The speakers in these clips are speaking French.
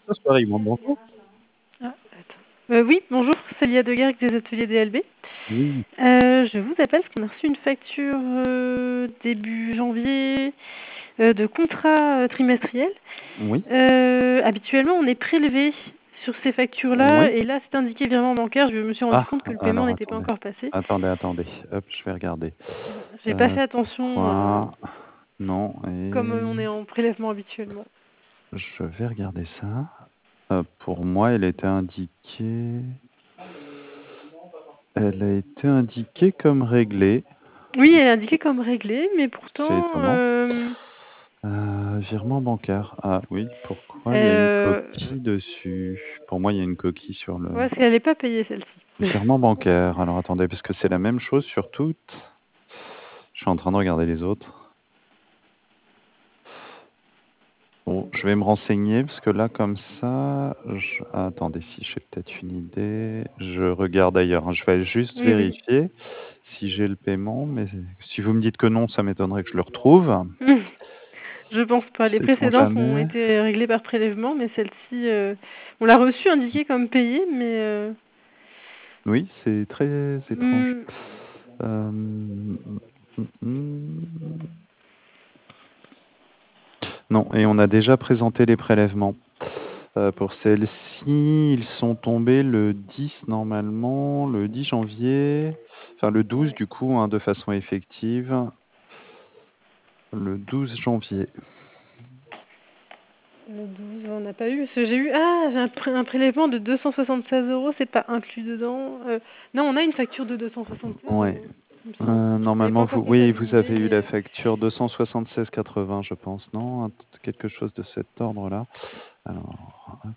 Bonsoir Yvonne, bonjour. Ah, attends. Oui, bonjour, c'est Lia Deguergue des ateliers DLB. Oui, Je vous appelle parce qu'on a reçu une facture début janvier de contrat trimestriel. oui, Habituellement, on est prélevé sur ces factures-là oui. et là, c'est indiqué virement bancaire. Je me suis rendu Ah, compte que le paiement alors n'était pas attendez, encore passé. attendez. Hop, je vais regarder. J'ai pas fait attention Pourquoi? Non, comme et on est en prélèvement habituellement. je vais regarder ça. Pour moi, elle était indiquée. Elle a été indiquée comme réglée. Oui, elle est indiquée comme réglée, mais C'est pourtant, étonnant. Virement bancaire. Ah oui, pourquoi il y a une coquille dessus? Pour moi, il y a une coquille sur le ouais, parce qu'elle n'est pas payée celle-ci. virement bancaire. Alors attendez, parce que c'est la même chose sur toutes. Je suis en train de regarder les autres. Bon, je vais me renseigner parce que là, comme ça, attendez, si j'ai peut-être une idée, je regarde ailleurs, hein. Je vais juste Oui, oui. vérifier si j'ai le paiement, mais si vous me dites que non, ça m'étonnerait que je le retrouve. Je pense pas. Les Sait-on précédentes ont jamais? été réglées par prélèvement, mais celle-ci, on l'a reçue indiquée comme payée, mais Oui, c'est très étrange. mmh, Euh, mm, mm. Non, et on a déjà présenté les prélèvements. Pour celle-ci, ils sont tombés le 10 normalement, le 10 janvier, enfin le 12 du coup, hein, de façon effective, le 12 janvier. le 12, on n'a pas eu. Parce que j'ai un prélèvement de 276 €, c'est pas inclus dedans. Non, on a une facture de 276 Ouais. €, il me semble. Elle n'est pas Normalement, encore oui, vous comptabilisée, avez eu la mais facture 276,80, je pense, non? Quelque chose de cet ordre-là. Alors, hop.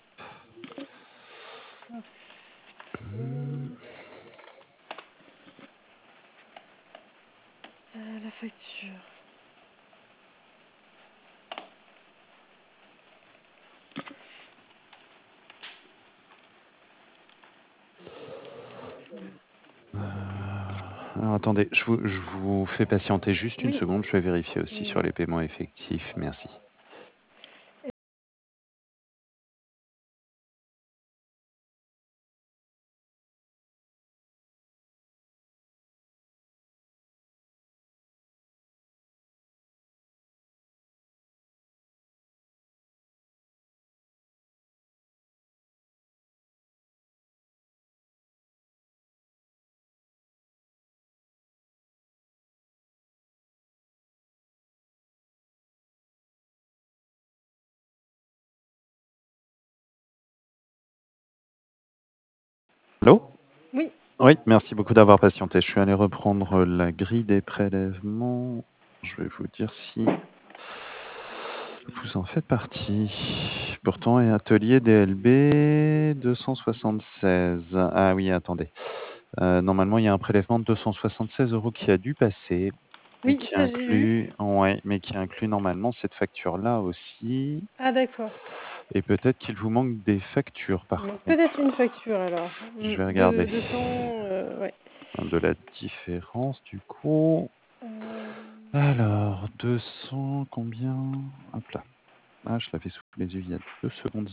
la facture. Alors, attendez, je vous fais patienter juste une Oui. seconde, je vais vérifier aussi Oui. sur les paiements effectifs. Merci. Allô? Oui. Oui, merci beaucoup d'avoir patienté. Je suis allé reprendre la grille des prélèvements. Je vais vous dire si vous en faites partie. Pourtant, et atelier DLB 276. Ah oui, attendez. Normalement, il y a un prélèvement de 276 € qui a dû passer et Oui, ça j'ai eu. ouais, mais qui inclut normalement cette facture-là aussi. Ah d'accord. Et peut-être qu'il vous manque des factures Il par manque peut-être contre. une facture alors. Je vais De regarder 200, ouais. de la différence du coup. Alors, 200, combien? Hop là. Ah, je l'avais sous les yeux il y a 2 secondes.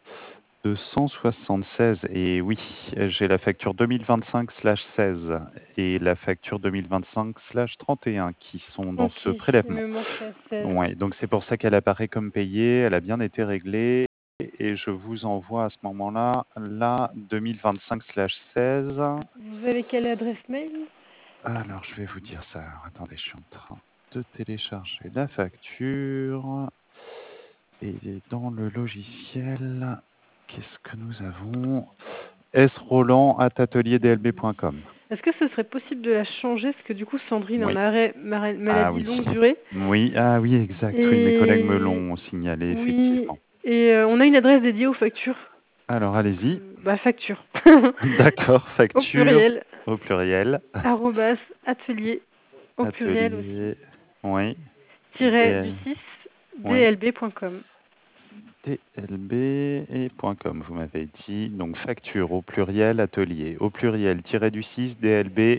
276 et oui, j'ai la facture 2025/16 et la facture 2025/31 qui sont dans OK, ce il prélèvement. me manque la 16. Ouais, donc c'est pour ça qu'elle apparaît comme payée, elle a bien été réglée et je vous envoie à ce moment-là la 2025/16. Vous avez quelle adresse mail? Alors, je vais vous dire ça. Alors, attendez, je suis en train de télécharger la facture. Et dans le logiciel, qu'est-ce que nous avons? sroland@atelierdlb.com. Est-ce que ce serait possible de la changer? Parce que du coup, Sandrine est en Oui. arrêt Ah maladie oui. longue durée. Oui, ah oui, exact. Oui, mes collègues me Et l'ont signalé, oui, effectivement. et on a une adresse dédiée aux factures. Alors, allez-y. Facture. D'accord, Au facture pluriel. au pluriel. Arrobas atelier au pluriel aussi. Atelier, oui. Tiret du 6 Oui. dlb.com. DLB et .com, vous m'avez dit. Donc, facture au pluriel, atelier au pluriel, tiré du 6,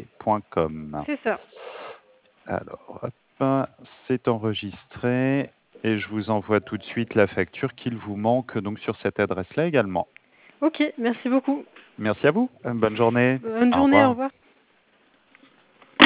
dlb.com. C'est ça. Alors, hop, c'est enregistré. et je vous envoie tout de suite la facture qu'il vous manque donc sur cette adresse-là également. Ok, merci beaucoup. Merci à vous. Bonne journée. Bonne Au journée, au revoir. revoir.